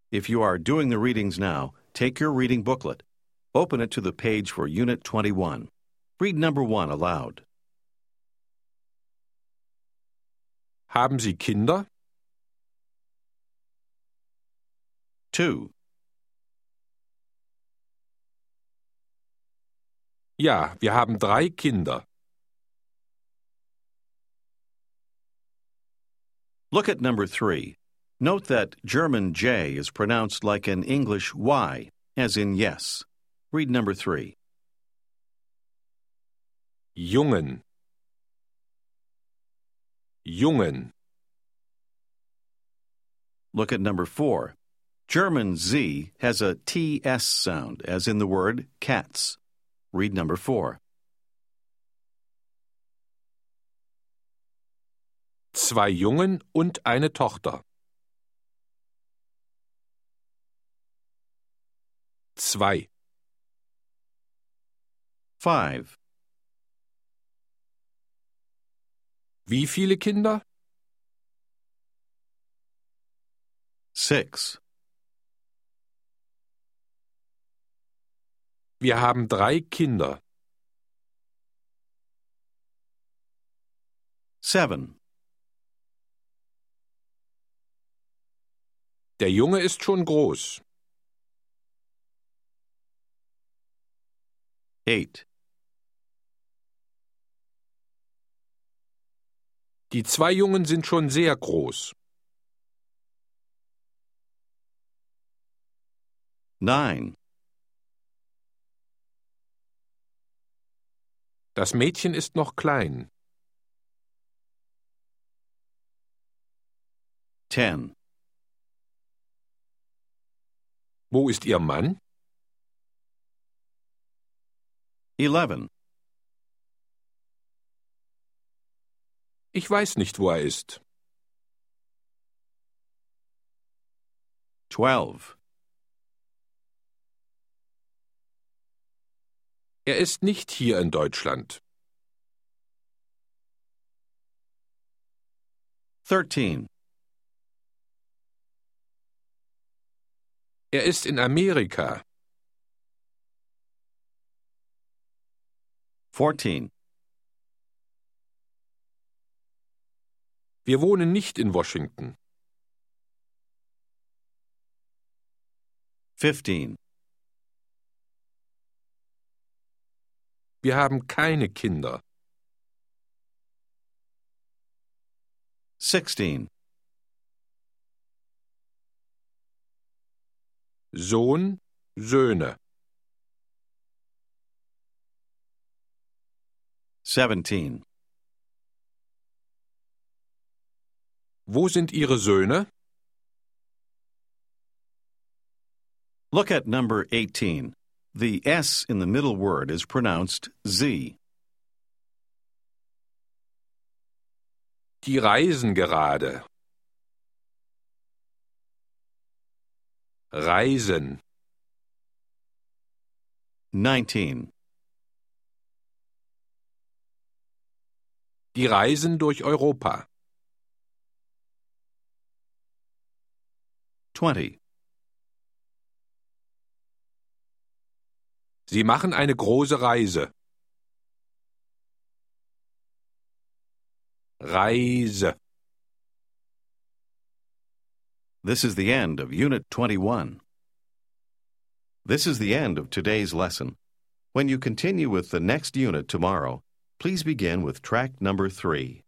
If you are doing the readings now, take your reading booklet. Open it to the page for Unit 21. Read number 1 aloud. Haben Sie Kinder? 2, Ja, wir haben 3 Kinder. Look at number 3. Note that German J is pronounced like an English Y, as in yes. Read number 3. Jungen. Jungen. Look at number 4. German Z has a TS sound, as in the word cats. Read number 4. 2 Jungen und eine Tochter. 2. 5, Wie viele Kinder? 6, Wir haben 3 Kinder. 7, Der Junge ist schon groß. 8, Die 2 Jungen sind schon sehr groß. 9, Das Mädchen ist noch klein. 10, Wo ist Ihr Mann? 11, Ich weiß nicht, wo er ist. 12, Er ist nicht hier in Deutschland. 13, Er ist in Amerika. 14, Wir wohnen nicht in Washington. 15, Wir haben keine Kinder. 16, Sohn, Söhne. 17. Wo sind Ihre Söhne? Look at number 18. The S in the middle word is pronounced Z. Die reisen gerade. Reisen. 19. Die reisen durch Europa. 20. Sie machen eine große Reise. Reise. This is the end of Unit 21. This is the end of today's lesson. When you continue with the next unit tomorrow, please begin with track number 3.